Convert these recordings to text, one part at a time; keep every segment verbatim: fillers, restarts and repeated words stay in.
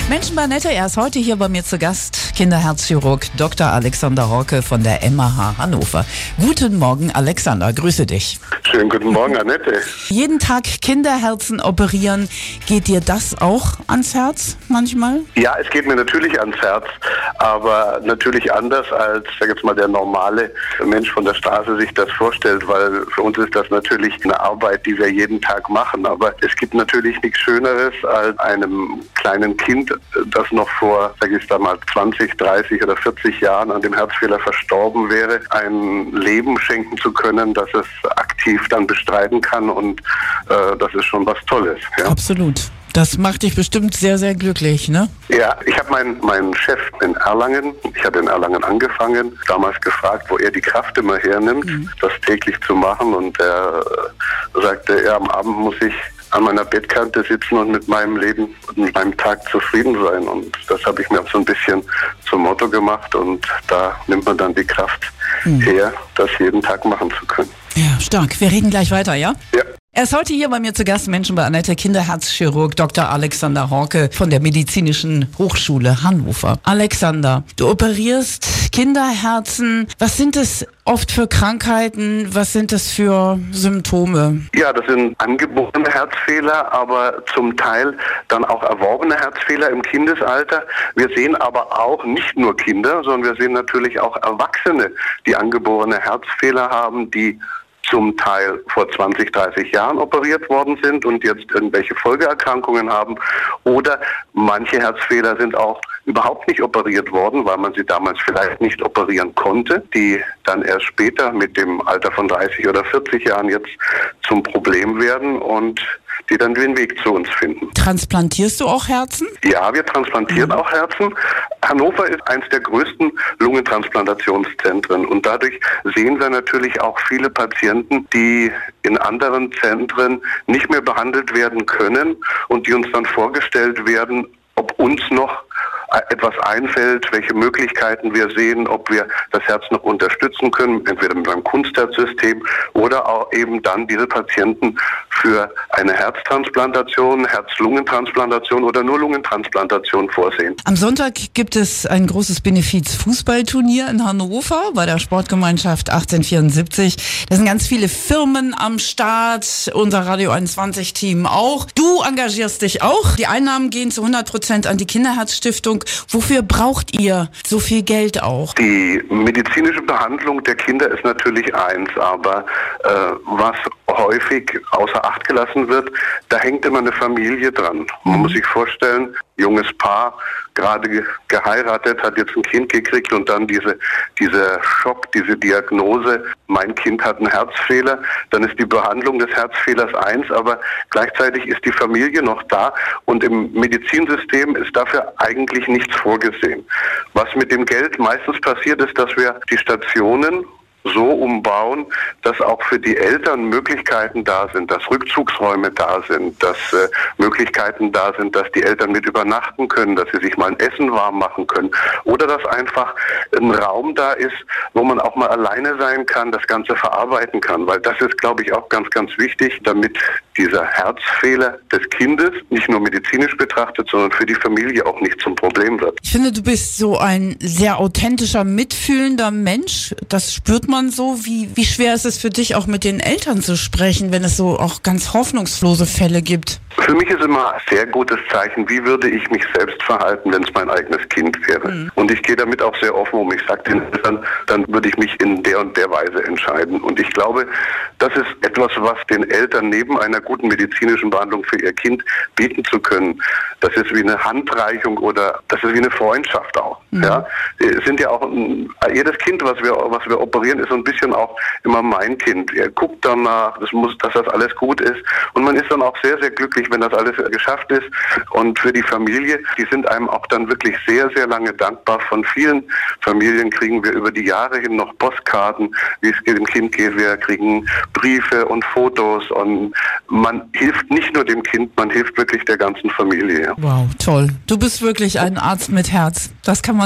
Menschen bei Nette, er ist heute hier bei mir zu Gast, Kinderherzchirurg Doktor Alexander Horke von der M A H Hannover. Guten Morgen, Alexander, grüße dich. Schönen guten Morgen, Annette. Jeden Tag Kinderherzen operieren, geht dir das auch ans Herz manchmal? Ja, es geht mir natürlich ans Herz, aber natürlich anders als, sag jetzt mal, der normale Mensch von der Straße sich das vorstellt, weil für uns ist das natürlich eine Arbeit, die wir jeden Tag machen. Aber es gibt natürlich nichts Schöneres, als einem kleinen Kind, das noch vor, sag ich mal, zwanzig, dreißig oder vierzig Jahren an dem Herzfehler verstorben wäre, ein Leben schenken zu können, das es aktiv dann bestreiten kann, und äh, das ist schon was Tolles. Ja? Absolut. Das macht dich bestimmt sehr, sehr glücklich, ne? Ja, ich habe meinen meinen Chef in Erlangen, ich hatte in Erlangen angefangen, damals gefragt, wo er die Kraft immer hernimmt, mhm. das täglich zu machen, und er sagte, ja, am Abend muss ich an meiner Bettkante sitzen und mit meinem Leben, mit meinem Tag zufrieden sein, und das habe ich mir so ein bisschen zum Motto gemacht, und da nimmt man dann die Kraft mhm. her, das jeden Tag machen zu können. Ja, stark. Wir reden gleich weiter, ja? Ja. Er ist heute hier bei mir zu Gast, Menschen bei Annette, Kinderherzchirurg Doktor Alexander Horke von der Medizinischen Hochschule Hannover. Alexander, du operierst Kinderherzen. Was sind es oft für Krankheiten? Was sind das für Symptome? Ja, das sind angeborene Herzfehler, aber zum Teil dann auch erworbene Herzfehler im Kindesalter. Wir sehen aber auch nicht nur Kinder, sondern wir sehen natürlich auch Erwachsene, die angeborene Herzfehler haben, die zum Teil vor zwanzig, dreißig Jahren operiert worden sind und jetzt irgendwelche Folgeerkrankungen haben. Oder manche Herzfehler sind auch überhaupt nicht operiert worden, weil man sie damals vielleicht nicht operieren konnte, die dann erst später mit dem Alter von dreißig oder vierzig Jahren jetzt zum Problem werden und die dann den Weg zu uns finden. Transplantierst du auch Herzen? Ja, wir transplantieren mhm. auch Herzen. Hannover ist eines der größten Lungentransplantationszentren, und dadurch sehen wir natürlich auch viele Patienten, die in anderen Zentren nicht mehr behandelt werden können und die uns dann vorgestellt werden, ob uns noch etwas einfällt, welche Möglichkeiten wir sehen, ob wir das Herz noch unterstützen können, entweder mit einem Kunstherzsystem oder auch eben dann diese Patienten für eine Herztransplantation, Herz-Lungentransplantation oder nur Lungentransplantation vorsehen. Am Sonntag gibt es ein großes Benefiz-Fußballturnier in Hannover bei der Sportgemeinschaft achtzehnhundertvierundsiebzig. Da sind ganz viele Firmen am Start, unser Radio einundzwanzig-Team auch. Du engagierst dich auch. Die Einnahmen gehen zu hundert Prozent an die Kinderherzstiftung. Wofür braucht ihr so viel Geld auch? Die medizinische Behandlung der Kinder ist natürlich eins, aber äh, was häufig außer Acht gelassen wird, da hängt immer eine Familie dran. Man muss sich vorstellen, junges Paar, gerade ge- geheiratet, hat jetzt ein Kind gekriegt und dann diese, dieser Schock, diese Diagnose, mein Kind hat einen Herzfehler, dann ist die Behandlung des Herzfehlers eins, aber gleichzeitig ist die Familie noch da, und im Medizinsystem ist dafür eigentlich nichts vorgesehen. Was mit dem Geld meistens passiert, ist, dass wir die Stationen so umbauen, dass auch für die Eltern Möglichkeiten da sind, dass Rückzugsräume da sind, dass äh, Möglichkeiten da sind, dass die Eltern mit übernachten können, dass sie sich mal ein Essen warm machen können, oder dass einfach ein Raum da ist, wo man auch mal alleine sein kann, das Ganze verarbeiten kann, weil das ist, glaube ich, auch ganz, ganz wichtig, damit dieser Herzfehler des Kindes nicht nur medizinisch betrachtet, sondern für die Familie auch nicht zum Problem wird. Ich finde, du bist so ein sehr authentischer, mitfühlender Mensch. Das spürt man so. Wie, wie schwer ist es für dich, auch mit den Eltern zu sprechen, wenn es so auch ganz hoffnungslose Fälle gibt? Für mich ist immer ein sehr gutes Zeichen, wie würde ich mich selbst verhalten, wenn es mein eigenes Kind wäre. Mhm. Und ich gehe damit auch sehr offen um. Ich sage den Eltern, dann würde ich mich in der und der Weise entscheiden. Und ich glaube, das ist etwas, was den Eltern neben einer guten medizinischen Behandlung für ihr Kind bieten zu können. Das ist wie eine Handreichung oder das ist wie eine Freundschaft auch. Mhm. Ja, es sind ja auch jedes Kind, was wir was wir operieren, ist so ein bisschen auch immer mein Kind. Er guckt danach, das muss, dass das alles gut ist, und man ist dann auch sehr sehr glücklich, wenn das alles geschafft ist. Und für die Familie, die sind einem auch dann wirklich sehr sehr lange dankbar. Von vielen Familien kriegen wir über die Jahre hin noch Postkarten, wie es dem Kind geht. Wir kriegen Briefe und Fotos, und man hilft nicht nur dem Kind, man hilft wirklich der ganzen Familie. Wow, toll. Du bist wirklich ein Arzt mit Herz. Das kann man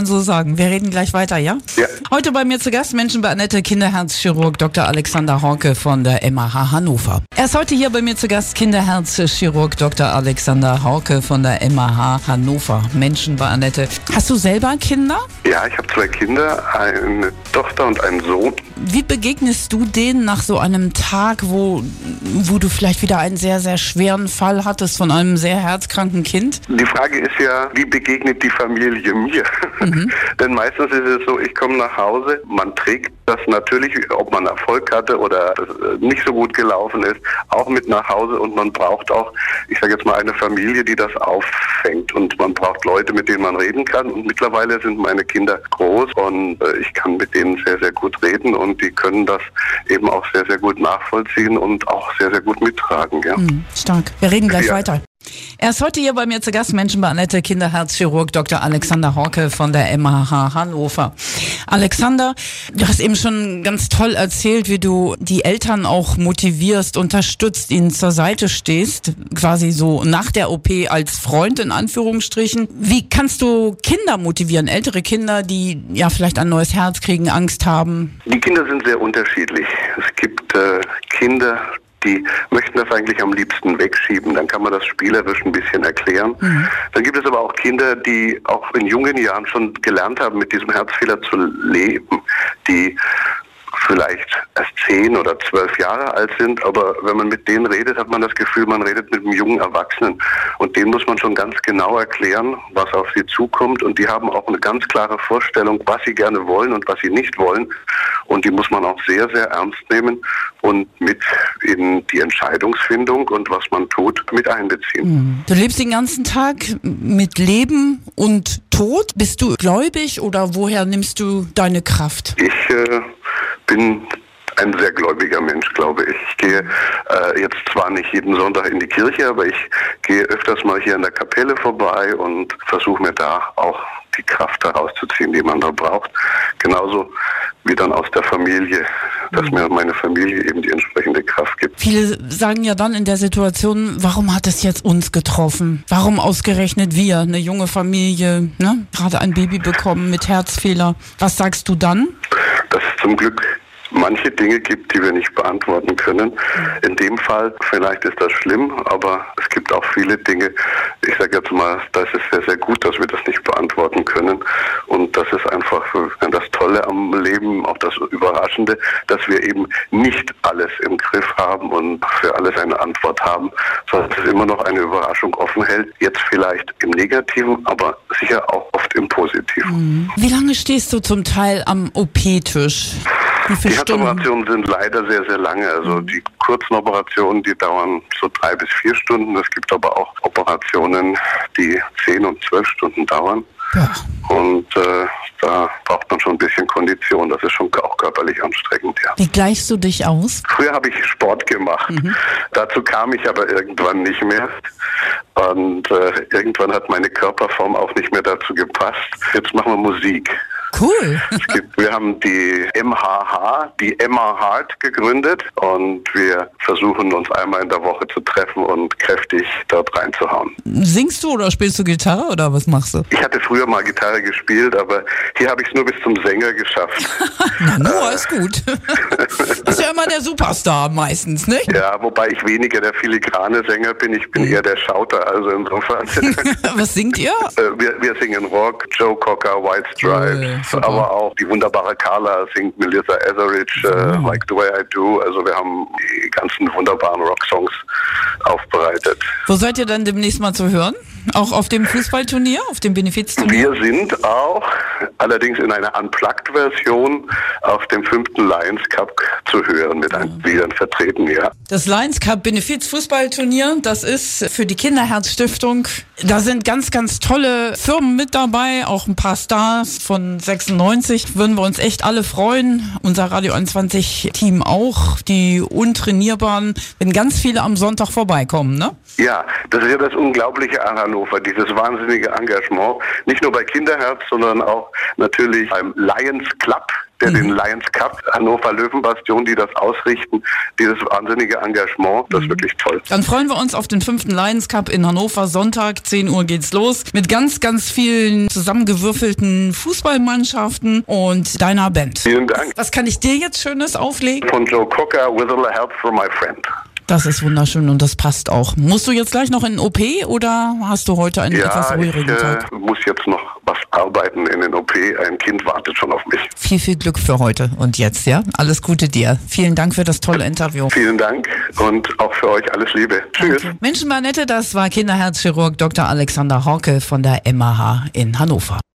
man so sagen. Wir reden gleich weiter, ja? Ja. Heute bei mir zu Gast Menschenbehandlete Kinderherzchirurg Doktor Alexander Horke von der M A H Hannover. Er ist heute hier bei mir zu Gast Kinderherzchirurg Doktor Alexander Horke von der M A H Hannover. Menschenbehandlete. Hast du selber Kinder? Ja, ich habe zwei Kinder, eine Tochter und einen Sohn. Wie begegnest du denen nach so einem Tag, wo, wo du vielleicht wieder einen sehr, sehr schweren Fall hattest von einem sehr herzkranken Kind? Die Frage ist ja, wie begegnet die Familie mir? Mhm. Denn meistens ist es so, ich komme nach Hause, man trägt das natürlich, ob man Erfolg hatte oder nicht so gut gelaufen ist, auch mit nach Hause und man braucht auch, ich sage jetzt mal, eine Familie, die das auffängt und man braucht Leute, mit denen man reden kann und mittlerweile sind meine Kinder groß und ich kann mit denen sehr, sehr gut reden und die können das eben auch sehr, sehr gut nachvollziehen und auch sehr, sehr gut mittragen. Ja. Mhm, stark. Wir reden gleich ja. weiter. Er ist heute hier bei mir zu Gast, Menschenbehandlete Kinderherzchirurg Doktor Alexander Horke von der M A H Hannover. Alexander, du hast eben schon ganz toll erzählt, wie du die Eltern auch motivierst, unterstützt, ihnen zur Seite stehst, quasi so nach der O P als Freund in Anführungsstrichen. Wie kannst du Kinder motivieren, ältere Kinder, die ja vielleicht ein neues Herz kriegen, Angst haben? Die Kinder sind sehr unterschiedlich. Es gibt äh, Kinder, die möchten das eigentlich am liebsten wegschieben. Dann kann man das spielerisch ein bisschen erklären. Mhm. Dann gibt es aber auch Kinder, die auch in jungen Jahren schon gelernt haben, mit diesem Herzfehler zu leben, die vielleicht erst zehn oder zwölf Jahre alt sind, aber wenn man mit denen redet, hat man das Gefühl, man redet mit einem jungen Erwachsenen. Und denen muss man schon ganz genau erklären, was auf sie zukommt. Und die haben auch eine ganz klare Vorstellung, was sie gerne wollen und was sie nicht wollen. Und die muss man auch sehr, sehr ernst nehmen und mit in die Entscheidungsfindung und was man tut, mit einbeziehen. Du lebst den ganzen Tag mit Leben und Tod. Bist du gläubig oder woher nimmst du deine Kraft? Ich äh, bin ein sehr gläubiger Mensch, glaube ich. Ich gehe äh, jetzt zwar nicht jeden Sonntag in die Kirche, aber ich gehe öfters mal hier in der Kapelle vorbei und versuche mir da auch die Kraft herauszuziehen, die man da braucht. Genauso wie dann aus der Familie, dass mir meine Familie eben die entsprechende Kraft gibt. Viele sagen ja dann in der Situation, warum hat es jetzt uns getroffen? Warum ausgerechnet wir, eine junge Familie, ne? Gerade ein Baby bekommen mit Herzfehler. Was sagst du dann? Dass es zum Glück manche Dinge gibt, die wir nicht beantworten können. In dem Fall, vielleicht ist das schlimm, aber es gibt auch viele Dinge, ich sage jetzt mal, das ist sehr, sehr gut, dass wir das nicht beantworten können. Und das ist einfach das Tolle am Leben, auch das Überraschende, dass wir eben nicht alles im Griff haben und für alles eine Antwort haben, sondern dass es immer noch eine Überraschung offen hält. Jetzt vielleicht im Negativen, aber sicher auch oft im Positiven. Wie lange stehst du zum Teil am O P-Tisch? Die Herzoperationen sind leider sehr, sehr lange. Also die kurzen Operationen, die dauern so drei bis vier Stunden. Es gibt aber auch Operationen, die zehn und zwölf Stunden dauern. Ja. Und äh, da braucht man schon ein bisschen Kondition. Das ist schon auch körperlich anstrengend, ja. Wie gleichst du dich aus? Früher habe ich Sport gemacht. Mhm. Dazu kam ich aber irgendwann nicht mehr. Und äh, irgendwann hat meine Körperform auch nicht mehr dazu gepasst. Jetzt machen wir Musik. Cool. Es gibt, wir haben die M H H, die Emma Heart gegründet und wir versuchen uns einmal in der Woche zu treffen und kräftig dort reinzuhauen. Singst du oder spielst du Gitarre oder was machst du? Ich hatte früher mal Gitarre gespielt, aber hier habe ich es nur bis zum Sänger geschafft. Na, nur ist gut. Ist ja immer der Superstar meistens, ne? Ja, wobei ich weniger der filigrane Sänger bin, ich bin eher der Schauter, also insofern. Was singt ihr? Wir, wir singen Rock, Joe Cocker, White Stripes. Super. Aber auch die wunderbare Carla singt Melissa Etheridge, äh, oh. Like the Way I Do. Also wir haben die ganzen wunderbaren Rocksongs aufbereitet. Wo seid ihr dann demnächst mal zu hören? Auch auf dem Fußballturnier, auf dem Benefizturnier? Wir sind auch, allerdings in einer Unplugged-Version, auf dem fünften Lions Cup zu hören, mit ein Liedern vertreten, ja. Das Lions Cup Benefiz-Fußballturnier, das ist für die Kinderherzstiftung. Da sind ganz, ganz tolle Firmen mit dabei, auch ein paar Stars von sechsundneunzig. Würden wir uns echt alle freuen. Unser Radio einundzwanzig Team auch, die Untrainierbaren, wenn ganz viele am Sonntag vorbeikommen, ne? Ja, das ist ja das Unglaubliche an Hannover, dieses wahnsinnige Engagement. Nicht nur bei Kinderherz, sondern auch natürlich beim Lions Club, der mhm. den Lions Cup, Hannover Löwenbastion, die das ausrichten, dieses wahnsinnige Engagement, das mhm. ist wirklich toll. Dann freuen wir uns auf den fünften Lions Cup in Hannover. Sonntag, zehn Uhr geht's los. Mit ganz, ganz vielen zusammengewürfelten Fußballmannschaften und deiner Band. Vielen Dank. Was kann ich dir jetzt Schönes auflegen? Von Joe Cocker, With a Little Help from My Friend. Das ist wunderschön und das passt auch. Musst du jetzt gleich noch in den O P oder hast du heute einen ja, etwas ruhigen ich, Tag? Ich äh, muss jetzt noch was arbeiten in den O P. Ein Kind wartet schon auf mich. Viel, viel Glück für heute und jetzt, ja? Alles Gute dir. Vielen Dank für das tolle Interview. Vielen Dank und auch für euch alles Liebe. Tschüss. Danke. Menschenmanette, das war Kinderherzchirurg Doktor Alexander Horke von der M A H in Hannover.